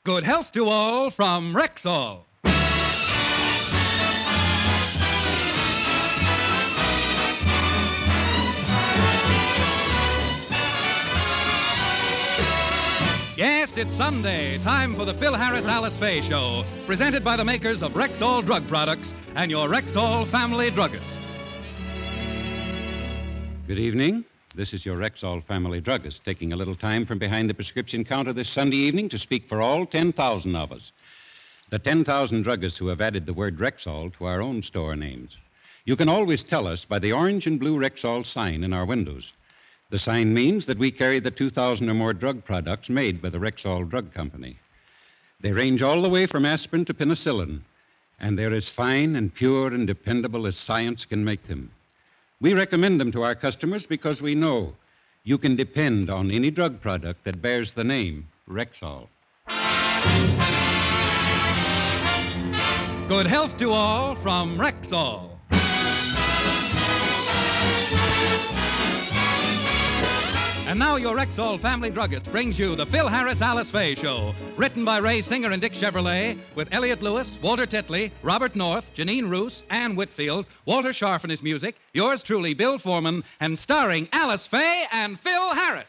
Good health to all from Rexall. Yes, it's Sunday, time for the Phil Harris Alice Faye Show, presented by the makers of Rexall Drug Products and your Rexall Family Druggist. Good evening. This is your Rexall Family Druggist, taking a little time from behind the prescription counter this Sunday evening to speak for all 10,000 of us. The 10,000 druggists who have added the word Rexall to our own store names. You can always tell us by the orange and blue Rexall sign in our windows. The sign means that we carry the 2,000 or more drug products made by the Rexall Drug Company. They range all the way from aspirin to penicillin, and they're as fine and pure and dependable as science can make them. We recommend them to our customers because we know you can depend on any drug product that bears the name Rexall. Good health to all from Rexall. And now your Rexall Family Druggist brings you the Phil Harris Alice Faye Show, written by Ray Singer and Dick Chevrolet, with Elliot Lewis, Walter Tetley, Robert North, Janine Roos, Ann Whitfield, Walter Scharf and his music, yours truly, Bill Foreman, and starring Alice Faye and Phil Harris.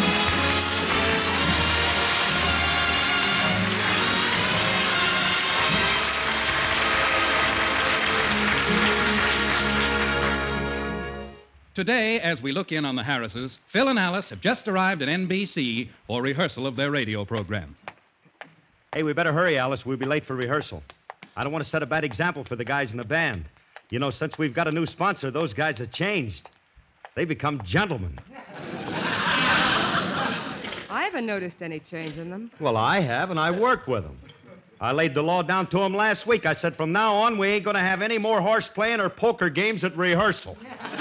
Today, as we look in on the Harrises, Phil and Alice have just arrived at NBC for rehearsal of their radio program. Hey, we better hurry, Alice. We'll be late for rehearsal. I don't want to set a bad example for the guys in the band. You know, since we've got a new sponsor, those guys have changed. They've become gentlemen. I haven't noticed any change in them. Well, I have, and I work with them. I laid the law down to them last week. I said, from now on, we ain't going to have any more horse playing or poker games at rehearsal.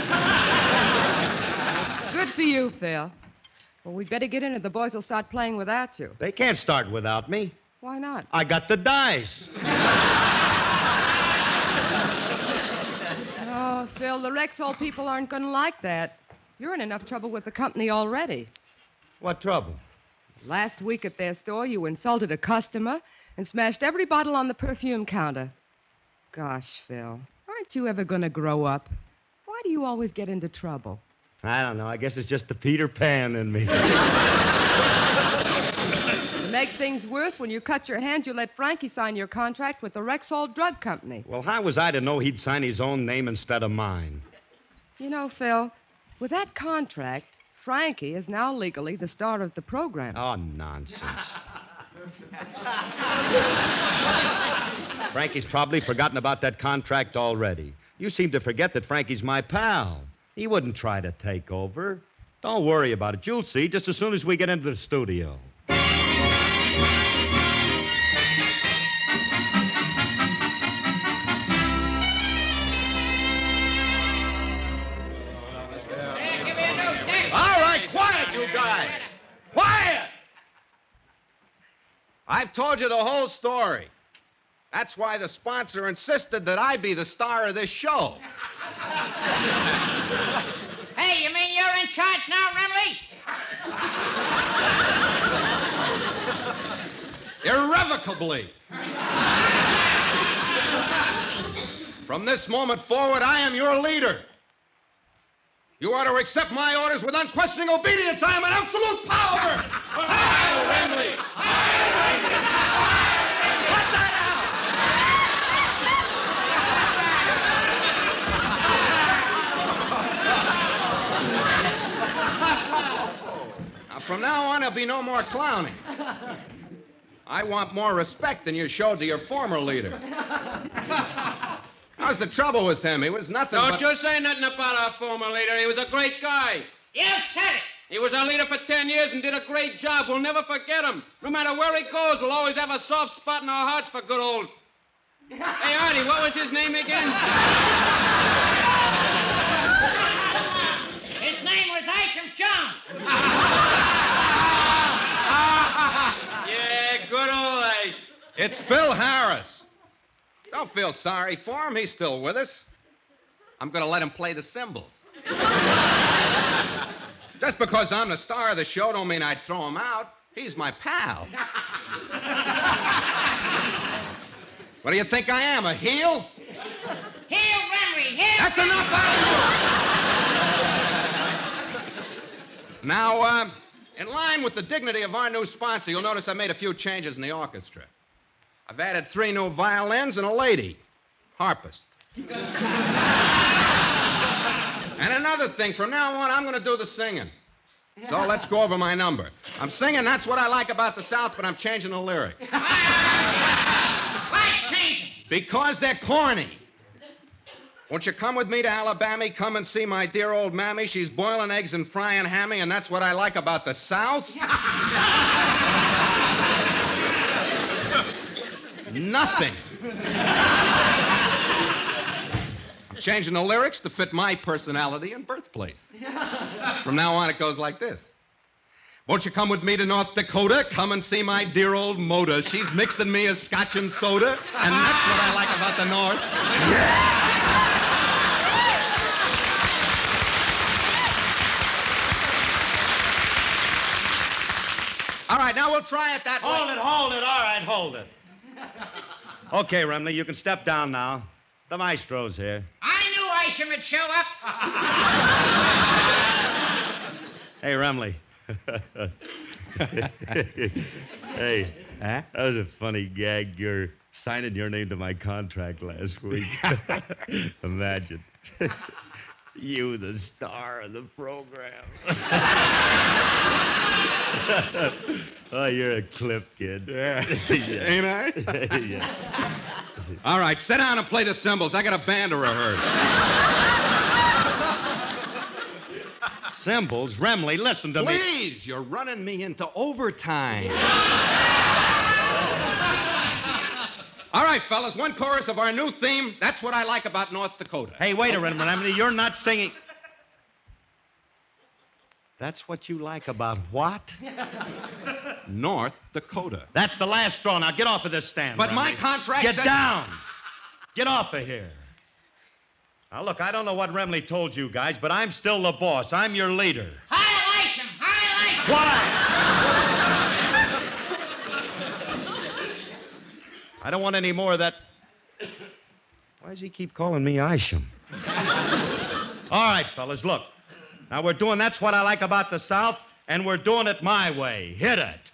Good for you, Phil. Well, we'd better get in or the boys will start playing without you. They can't start without me. Why not? I got the dice. Oh, Phil, the Rexall people aren't going to like that. You're in enough trouble with the company already. What trouble? Last week at their store, you insulted a customer and smashed every bottle on the perfume counter. Gosh, Phil, aren't you ever going to grow up? Why do you always get into trouble? I don't know. I guess it's just the Peter Pan in me. To make things worse, when you cut your hand, you let Frankie sign your contract with the Rexall Drug Company. Well, how was I to know he'd sign his own name instead of mine? You know, Phil, with that contract, Frankie is now legally the star of the program. Oh, nonsense. Frankie's probably forgotten about that contract already. You seem to forget that Frankie's my pal. He wouldn't try to take over. Don't worry about it. You'll see just as soon as we get into the studio. All right, quiet, you guys. Quiet! I've told you the whole story. That's why the sponsor insisted that I be the star of this show. Hey, you mean you're in charge now, Remley? Irrevocably. From this moment forward, I am your leader. You are to accept my orders with unquestioning obedience. I am an absolute power. Hi, Remley. What the Now, from now on, there'll be no more clowning. I want more respect than you showed to your former leader. How's the trouble with him? He was nothing Don't but... you say nothing about our former leader. He was a great guy. You said it. He was our leader for 10 years and did a great job. We'll never forget him. No matter where he goes, we'll always have a soft spot in our hearts for good old... Hey, Artie, what was his name again? His name was Isham Jones. Yeah, good old Ace. It's Phil Harris. Don't feel sorry for him. He's still with us. I'm going to let him play the cymbals. Just because I'm the star of the show don't mean I'd throw him out. He's my pal. What do you think I am, a heel? Heel, Remley, heel. That's enough out of you! Now, in line with the dignity of our new sponsor, you'll notice I made a few changes in the orchestra. I've added 3 new violins and a lady, harpist. And another thing, from now on, I'm going to do the singing. So let's go over my number. I'm singing That's What I Like About the South, but I'm changing the lyrics. Why changing? Because they're corny. Won't you come with me to Alabama? Come and see my dear old mammy. She's boiling eggs and frying hammy, and that's what I like about the South. Nothing. I'm changing the lyrics to fit my personality and birthplace. From now on, it goes like this. Won't you come with me to North Dakota? Come and see my dear old Moda. She's mixing me a scotch and soda, and that's what I like about the North. All right, now we'll try it that way. Hold it. All right, hold it. Okay, Remley, you can step down now. The maestro's here. I knew Isham would show up. Hey, Remley. Hey, that was a funny gag. You're signing your name to my contract last week. Imagine. You, the star of the program. Oh, you're a clip, kid. Yeah. Ain't I? Yeah. All right, sit down and play the cymbals. I got a band to rehearse. Cymbals? Remley, listen to me. Please, you're running me into overtime. All right, fellas, one chorus of our new theme. That's what I like about North Dakota. Hey, wait a minute, Remley. You're not singing. That's what you like about what? North Dakota. That's the last straw. Now get off of this stand. But Remley. my contract Get says... down. Get off of here. Now, look, I don't know what Remley told you guys, but I'm still the boss. I'm your leader. Hi, Isham. Hi, Isham. Why? I don't want any more of that. Why does he keep calling me Isham? All right, fellas, look. Now, we're doing That's What I Like About the South, and we're doing it my way. Hit it.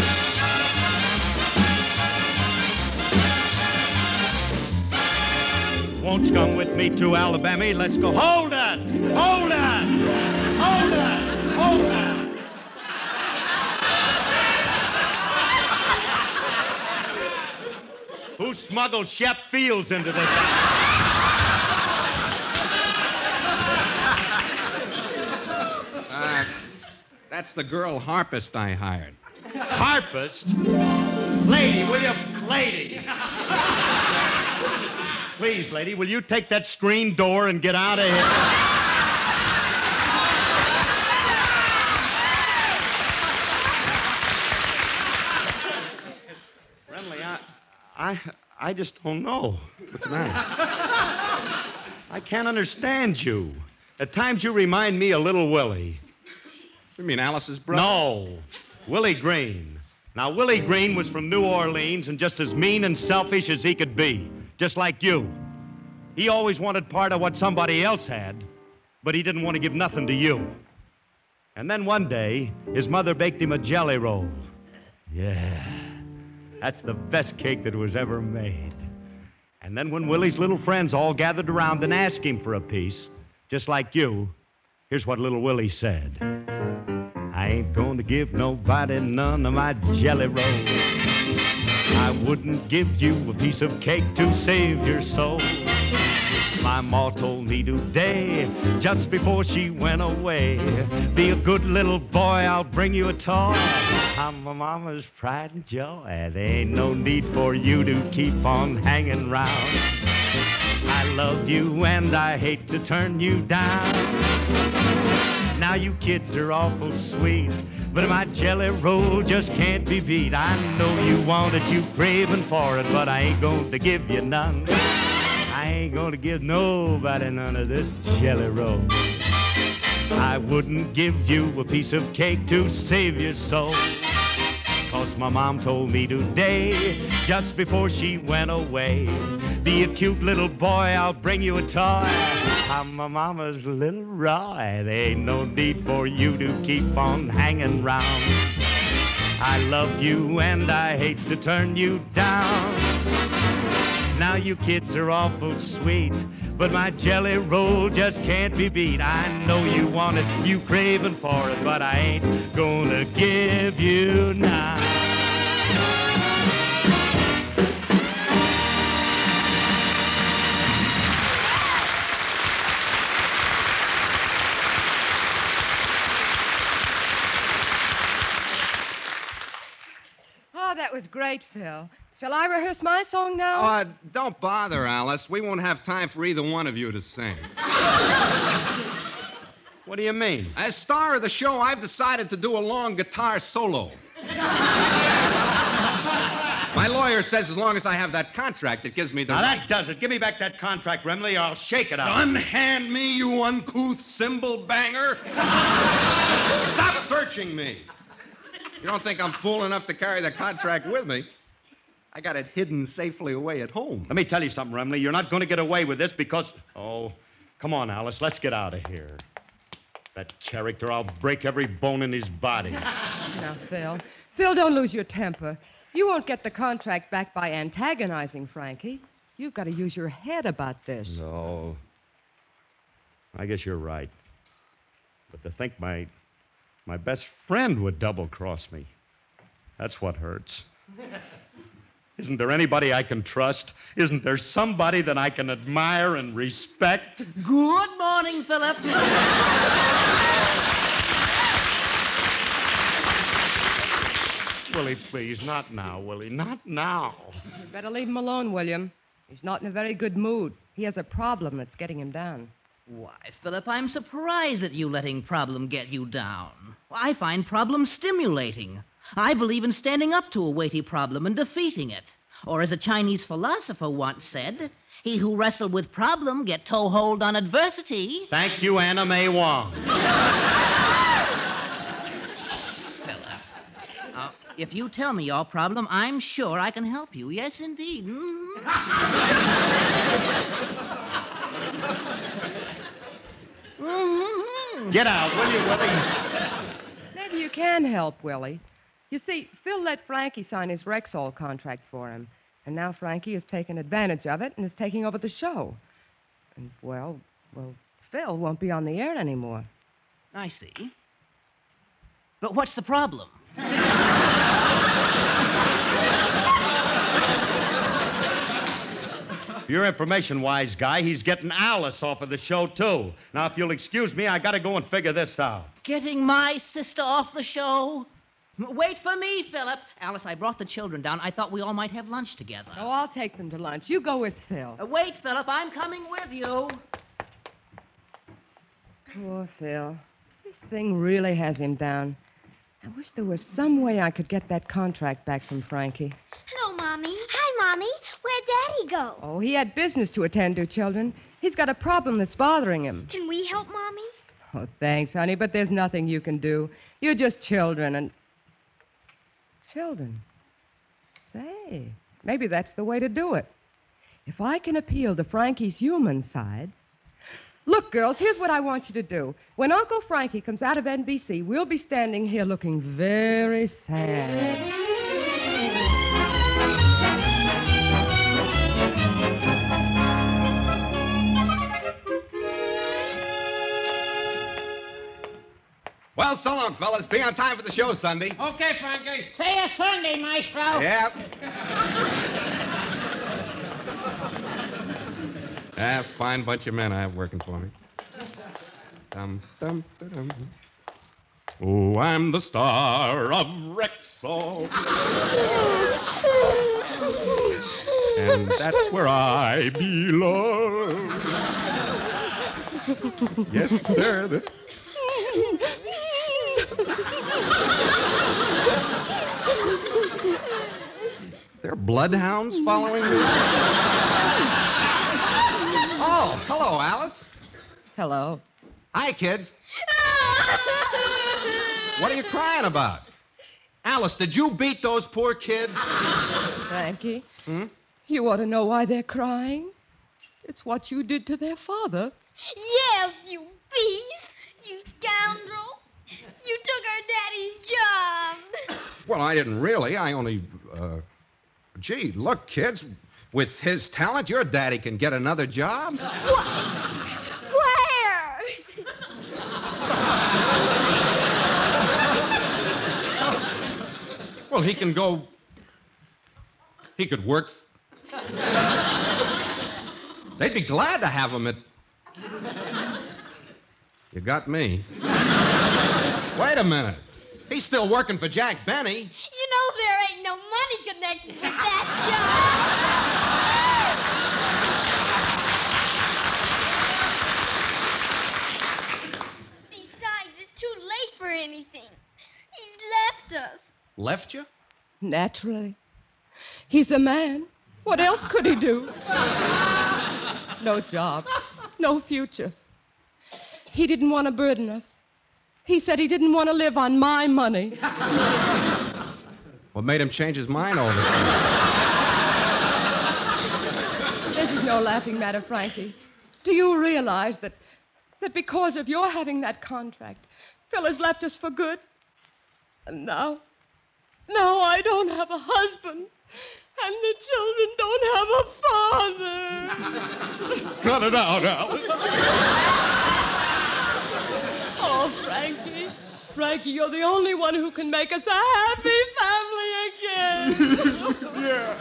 Won't you come with me to Alabama? Let's go. Hold it! Hold it! Hold it! Hold it! Who smuggled Shep Fields into this? That's the girl harpist I hired. Harpist? Lady, will you? Lady! Please, lady, will you take that screen door and get out of here? Remley, I just don't know. What's the matter? I can't understand you. At times you remind me of Little Willie. You mean Alice's brother? No, Willie Green. Now, Willie Green was from New Orleans and just as mean and selfish as he could be, just like you. He always wanted part of what somebody else had, but he didn't want to give nothing to you. And then one day, his mother baked him a jelly roll. Yeah, that's the best cake that was ever made. And then when Willie's little friends all gathered around and asked him for a piece, just like you, here's what little Willie said. I ain't going to give nobody none of my jelly rolls. I wouldn't give you a piece of cake to save your soul. My ma told me today, just before she went away, be a good little boy, I'll bring you a toy. I'm my mama's pride and joy. There ain't no need for you to keep on hanging round. I love you and I hate to turn you down. Now you kids are awful sweet, but my jelly roll just can't be beat. I know you want it, you craving for it, but I ain't going to give you none. I ain't going to give nobody none of this jelly roll. I wouldn't give you a piece of cake to save your soul, 'cause 'cause my mom told me today, just before she went away, be a cute little boy, I'll bring you a toy. I'm my mama's little Roy. There ain't no need for you to keep on hanging round. I love you and I hate to turn you down. Now you kids are awful sweet, but my jelly roll just can't be beat. I know you want it, you craving for it, but I ain't gonna give you now. Oh, that was great, Phil. Shall I rehearse my song now? Don't bother, Alice. We won't have time for either one of you to sing. What do you mean? As star of the show, I've decided to do a long guitar solo. My lawyer says as long as I have that contract, it gives me the... Now that does it. Give me back that contract, Remley, or I'll shake it out. Unhand me, you uncouth cymbal banger. Stop searching me. You don't think I'm fool enough to carry the contract with me? I got it hidden safely away at home. Let me tell you something, Remley. You're not going to get away with this because... Oh, come on, Alice. Let's get out of here. That character, I'll break every bone in his body. Now, Phil. Phil, don't lose your temper. You won't get the contract back by antagonizing Frankie. You've got to use your head about this. No. I guess you're right. But to think my best friend would double-cross me, that's what hurts. Isn't there anybody I can trust? Isn't there somebody that I can admire and respect? Good morning, Philip. Willie, please, not now, Willie, not now. You better leave him alone, William. He's not in a very good mood. He has a problem that's getting him down. Why, Philip, I'm surprised at you letting problem get you down. I find problem stimulating. I believe in standing up to a weighty problem and defeating it. Or as a Chinese philosopher once said, he who wrestled with problem get toehold on adversity. Thank you, Anna Mae Wong. Philip, if you tell me your problem, I'm sure I can help you. Yes, indeed. Get out, will you, Willie? Maybe you can help, Willie. You see, Phil let Frankie sign his Rexall contract for him, and now Frankie has taken advantage of it and is taking over the show. And, well, Phil won't be on the air anymore. I see. But what's the problem? For your information, wise guy, he's getting Alice off of the show, too. Now, if you'll excuse me, I gotta go and figure this out. Getting my sister off the show? Wait for me, Philip. Alice, I brought the children down. I thought we all might have lunch together. Oh, I'll take them to lunch. You go with Phil. Wait, Philip. I'm coming with you. Poor Phil. This thing really has him down. I wish there was some way I could get that contract back from Frankie. Hello, Mommy. Hi, Mommy. Where'd Daddy go? Oh, he had business to attend to, children. He's got a problem that's bothering him. Can we help, Mommy? Oh, thanks, honey, but there's nothing you can do. You're just children and... Children? Say, maybe that's the way to do it. If I can appeal to Frankie's human side... Look, girls, here's what I want you to do. When Uncle Frankie comes out of NBC, we'll be standing here looking very sad. Well, so long, fellas. Be on time for the show Sunday. Okay, Frankie. See you Sunday, Maestro. Yep. Fine bunch of men I have working for me. Oh, I'm the star of Rexall. And that's where I belong. Yes, sir. There are bloodhounds following me? Oh, hello, Alice. Hello. Hi, kids. What are you crying about? Alice, did you beat those poor kids? Frankie, you ought to know why they're crying. It's what you did to their father. Yes, you beast! You scoundrel! You took our daddy's job! Well, I didn't really. I only, Gee, look, kids. With his talent, your daddy can get another job. Where? Well, he can go... He could work... They'd be glad to have him at... You got me. Wait a minute. He's still working for Jack Benny. You know there ain't no money connected with that job. Besides, it's too late for anything. He's left us. Left you? Naturally. He's a man. What else could he do? No job. No future. He didn't want to burden us. He said he didn't want to live on my money. What made him change his mind all this time? This is no laughing matter, Frankie. Do you realize that because of your having that contract, Phil has left us for good? And now I don't have a husband, and the children don't have a father. Cut it out, Alice. Oh, Frankie. Frankie, you're the only one who can make us a happy family again. Yeah.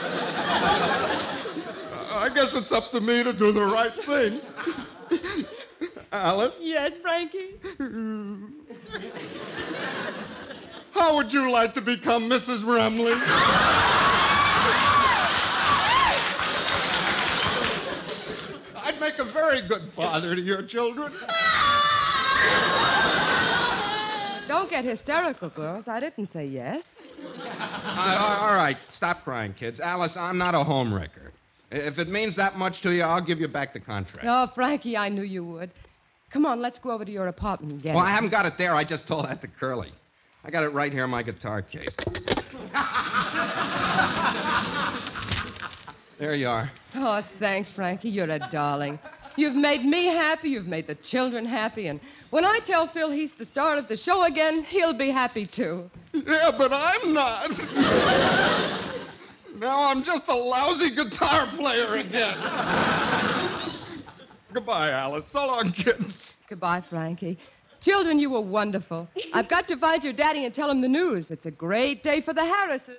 I guess it's up to me to do the right thing. Alice? Yes, Frankie? How would you like to become Mrs. Remley? I'd make a very good father to your children. Don't get hysterical, girls. I didn't say yes. All right, stop crying, kids. Alice, I'm not a homewrecker. If it means that much to you, I'll give you back the contract. Oh, Frankie, I knew you would. Come on, let's go over to your apartment and get Well, it. I haven't got it there. I just told that to Curly. I got it right here in my guitar case. There you are. Oh, thanks, Frankie. You're a darling. You've made me happy. You've made the children happy. And when I tell Phil he's the star of the show again, he'll be happy, too. Yeah, but I'm not. Now I'm just a lousy guitar player again. Goodbye, Alice. So long, kids. Goodbye, Frankie. Children, you were wonderful. I've got to find your daddy and tell him the news. It's a great day for the Harrises.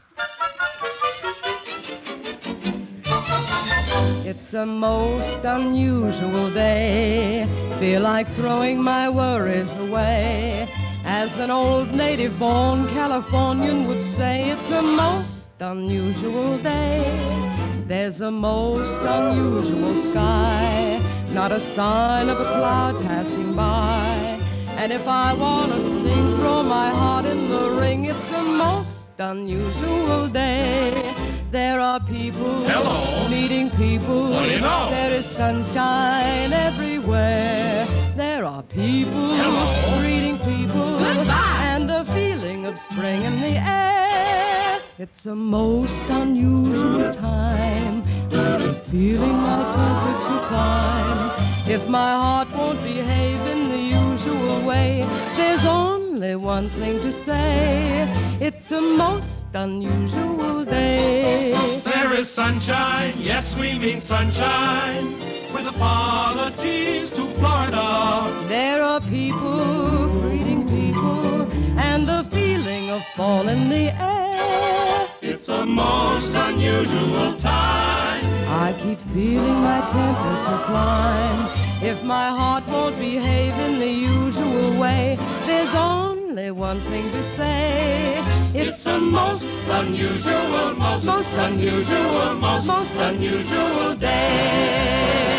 It's a most unusual day. Feel like throwing my worries away. As an old native-born Californian would say, it's a most unusual day. There's a most unusual sky, not a sign of a cloud passing by. And if I want to sing, throw my heart in the ring, it's a most unusual day. There are people meeting people. What do you know? There is sunshine everywhere. There are people greeting people. Goodbye. And a feeling of spring in the air. It's a most unusual time. I keep feeling my temperature climb. If my heart won't behave in the usual way, there's only one thing to say. It's a most unusual day. There is sunshine, yes, we mean sunshine, with apologies to Florida. There are people greeting people, and a feeling of fall in the air. It's a most unusual time. I keep feeling my temperature climb. If my heart won't behave in the usual way, there's only one thing to say. It's a most unusual, most unusual, most unusual day.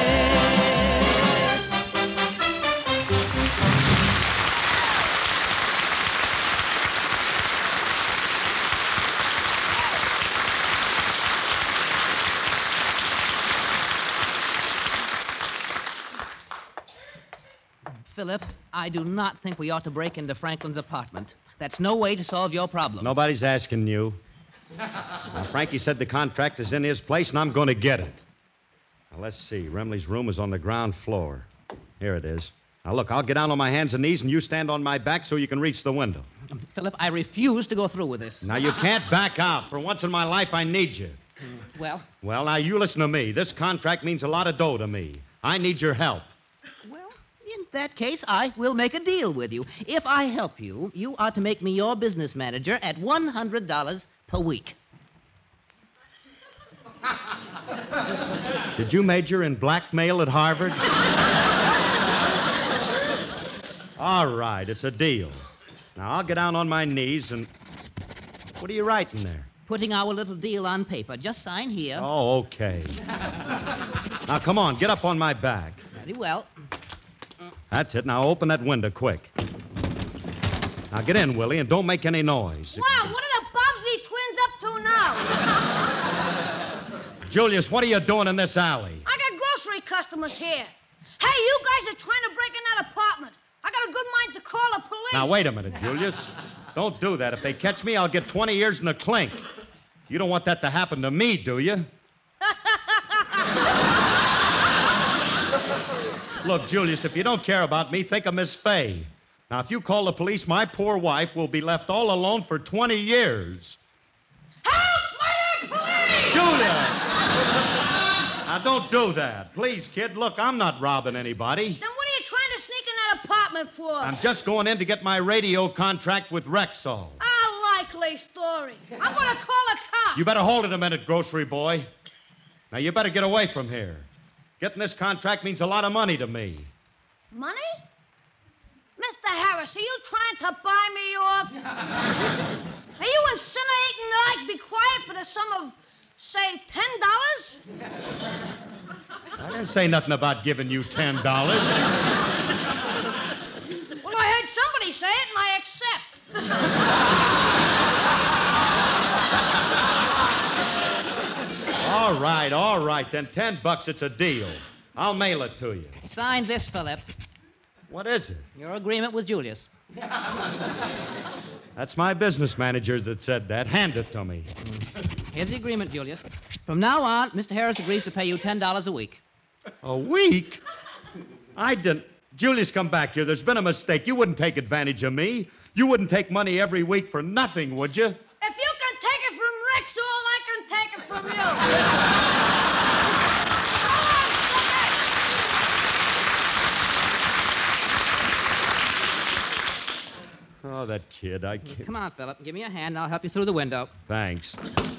Philip, I do not think we ought to break into Franklin's apartment. That's no way to solve your problem. Nobody's asking you. Now, Frankie said the contract is in his place, and I'm going to get it. Now, let's see. Remley's room is on the ground floor. Here it is. Now, look, I'll get down on my hands and knees, and you stand on my back so you can reach the window. Philip, I refuse to go through with this. Now, you can't back out. For once in my life, I need you. Well? Well, now, you listen to me. This contract means a lot of dough to me. I need your help. Well, in that case, I will make a deal with you. If I help you, you are to make me your business manager at $100 per week. Did you major in blackmail at Harvard? All right, it's a deal. Now, I'll get down on my knees and... What are you writing there? Putting our little deal on paper. Just sign here. Oh, okay. Now, come on, get up on my back. Very well. That's it. Now, open that window quick. Now, get in, Willie, and don't make any noise. Wow, what are the Bobbsey twins up to now? Julius, what are you doing in this alley? I got grocery customers here. Hey, you guys are trying to break in that apartment. I got a good mind to call the police. Now, wait a minute, Julius. Don't do that. If they catch me, I'll get 20 years in the clink. You don't want that to happen to me, do you? Look, Julius, if you don't care about me, think of Miss Fay. Now, if you call the police, my poor wife will be left all alone for 20 years. Help! Murder! Police! Julius! Now, don't do that. Please, kid. Look, I'm not robbing anybody. Then what are you trying to sneak in that apartment for? I'm just going in to get my radio contract with Rexall. A likely story. I'm going to call a cop. You better hold it a minute, grocery boy. Now, you better get away from here. Getting this contract means a lot of money to me. Money? Mr. Harris, are you trying to buy me off? Are you insinuating that I be quiet for the sum of, say, $10? I didn't say nothing about giving you $10. Well, I heard somebody say it, and I accept. All right, then $10, it's a deal. I'll mail it to you. Sign this, Philip. What is it? Your agreement with Julius. That's my business manager that said that. Hand it to me. Here's the agreement, Julius. From now on, Mr. Harris agrees to pay you $10 a week. A week? I didn't. Julius, come back here. There's been a mistake. You wouldn't take advantage of me. You wouldn't take money every week for nothing, would you? If you can take it from Rexall, I can take it from you. Oh, that kid, I can't. Come on, Philip. Give me a hand, and I'll help you through the window. Thanks.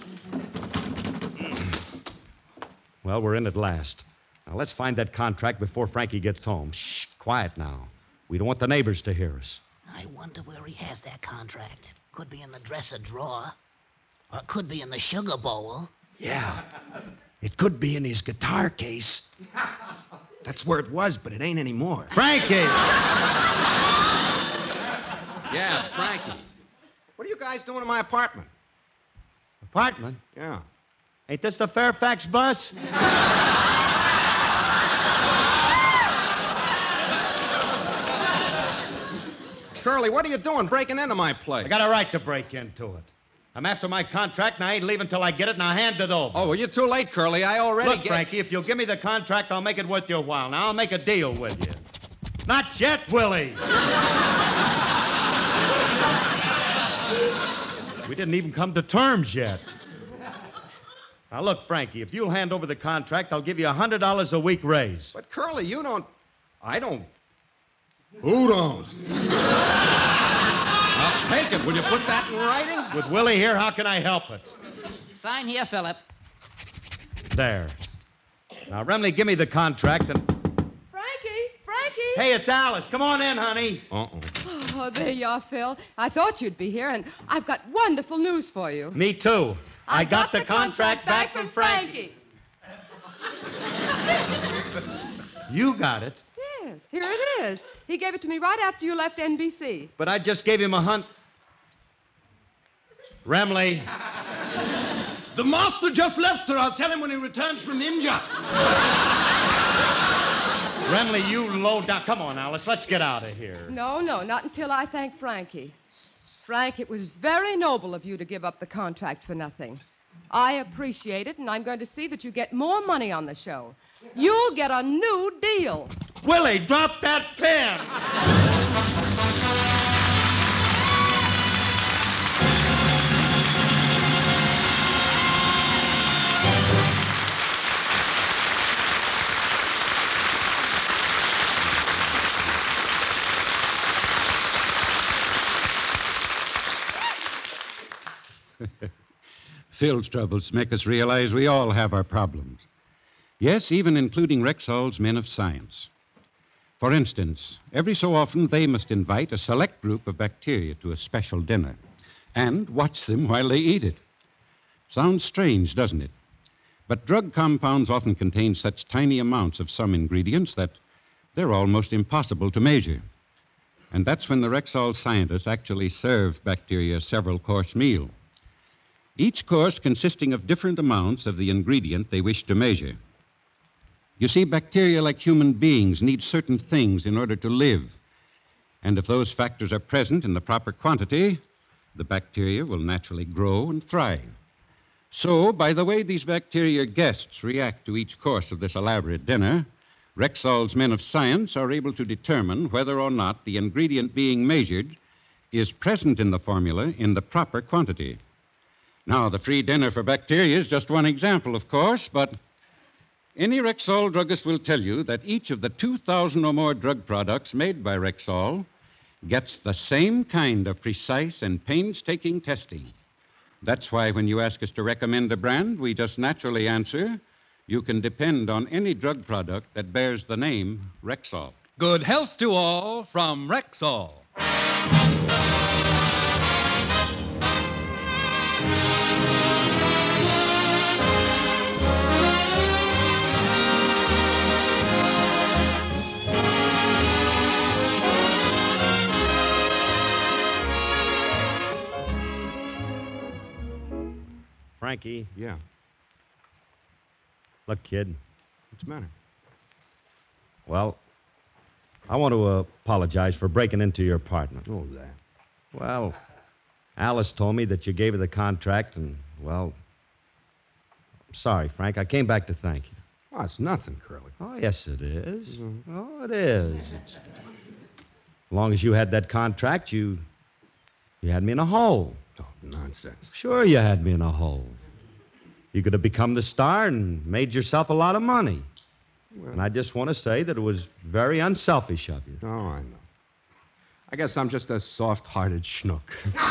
Well, we're in at last. Now, let's find that contract before Frankie gets home. Shh, quiet now. We don't want the neighbors to hear us. I wonder where he has that contract. Could be in the dresser drawer. Or it could be in the sugar bowl. Yeah. It could be in his guitar case. That's where it was, but it ain't anymore. Frankie! Yeah, Frankie. What are you guys doing in my apartment? Apartment? Yeah. Ain't this the Fairfax bus? Curly, what are you doing breaking into my place? I got a right to break into it. I'm after my contract, and I ain't leaving till I get it, and I'll hand it over. Oh, well, you're too late, Curly. I already Look, Frankie, if you'll give me the contract, I'll make it worth your while. Now, I'll make a deal with you. Not yet, Willie. We didn't even come to terms yet. Now, look, Frankie, if you'll hand over the contract, I'll give you $100 a week raise. But, Curly, you don't... I don't... Who don't? I'll take it. Will you put that in writing? With Willie here, how can I help it? Sign here, Philip. There. Now, Remley, give me the contract and... Frankie! Hey, it's Alice. Come on in, honey. Oh, there you are, Phil. I thought you'd be here, and I've got wonderful news for you. Me too. I got the contract back from Frankie. You got it. Yes, here it is. He gave it to me right after you left NBC. But I just gave him a hunt. Remley. The master just left, sir. I'll tell him when he returns from India. Remley, you low down. Come on, Alice, let's get out of here. No, not until I thank Frankie. Frank, it was very noble of you to give up the contract for nothing. I appreciate it, and I'm going to see that you get more money on the show. You'll get a new deal. Willie, drop that pen! Phil's troubles make us realize we all have our problems. Yes, even including Rexall's men of science. For instance, every so often they must invite a select group of bacteria to a special dinner and watch them while they eat it. Sounds strange, doesn't it? But drug compounds often contain such tiny amounts of some ingredients that they're almost impossible to measure. And that's when the Rexall scientists actually serve bacteria a several-course meal. Each course consisting of different amounts of the ingredient they wish to measure. You see, bacteria, like human beings, need certain things in order to live. And if those factors are present in the proper quantity, the bacteria will naturally grow and thrive. So, by the way these bacteria guests react to each course of this elaborate dinner, Rexall's men of science are able to determine whether or not the ingredient being measured is present in the formula in the proper quantity. Now, the free dinner for bacteria is just one example, of course, but any Rexall druggist will tell you that each of the 2,000 or more drug products made by Rexall gets the same kind of precise and painstaking testing. That's why when you ask us to recommend a brand, we just naturally answer, you can depend on any drug product that bears the name Rexall. Good health to all from Rexall. Frankie. Yeah. Look, kid. What's the matter? Well, I want to apologize for breaking into your apartment. Oh, that. Well, Alice told me that you gave her the contract, and, well, I'm sorry, Frank. I came back to thank you. Oh, it's nothing, Curly. Oh, yes, it is. Oh, it is. As long as you had that contract, you had me in a hole. Oh, nonsense. Sure, you had me in a hole. You could have become the star and made yourself a lot of money. Well, And I just want to say that it was very unselfish of you. Oh, I know. I guess I'm just a soft-hearted schnook.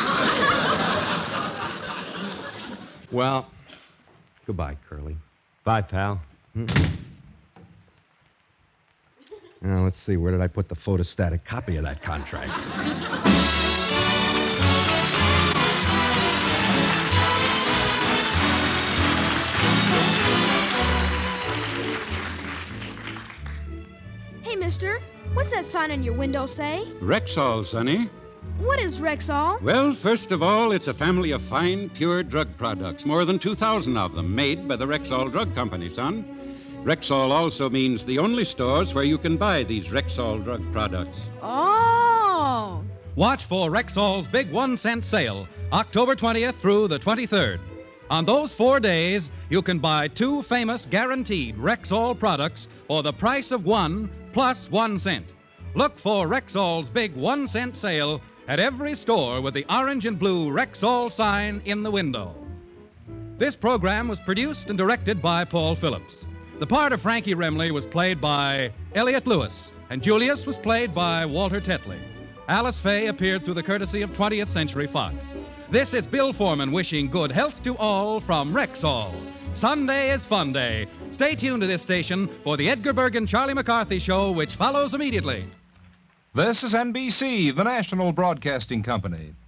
Well, Goodbye, Curly. Bye, pal. now, let's see. Where did I put the photostatic copy of that contract? Hey, mister, what's that sign on your window say? Rexall, Sonny. What is Rexall? Well, first of all, it's a family of fine, pure drug products. More than 2,000 of them made by the Rexall Drug Company, son. Rexall also means the only stores where you can buy these Rexall drug products. Oh. Watch for Rexall's big 1-cent sale, October 20th through the 23rd. On those 4 days, you can buy 2 famous guaranteed Rexall products for the price of 1 plus 1 cent. Look for Rexall's big 1-cent sale at every store with the orange and blue Rexall sign in the window. This program was produced and directed by Paul Phillips. The part of Frankie Remley was played by Elliot Lewis, and Julius was played by Walter Tetley. Alice Faye appeared through the courtesy of 20th Century Fox. This is Bill Foreman wishing good health to all from Rexall. Sunday is fun day. Stay tuned to this station for the Edgar Bergen Charlie McCarthy Show, which follows immediately. This is NBC, the national broadcasting company.